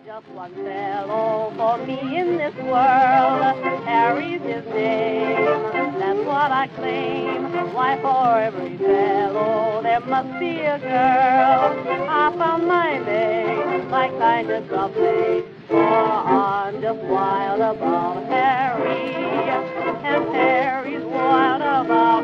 just one fellow for me in this world. Harry's his name, that's what I claim. Why, for every fellow there must be a girl. I found my mate, my kindness of fate, for I'm just wild about Harry, and Harry's wild about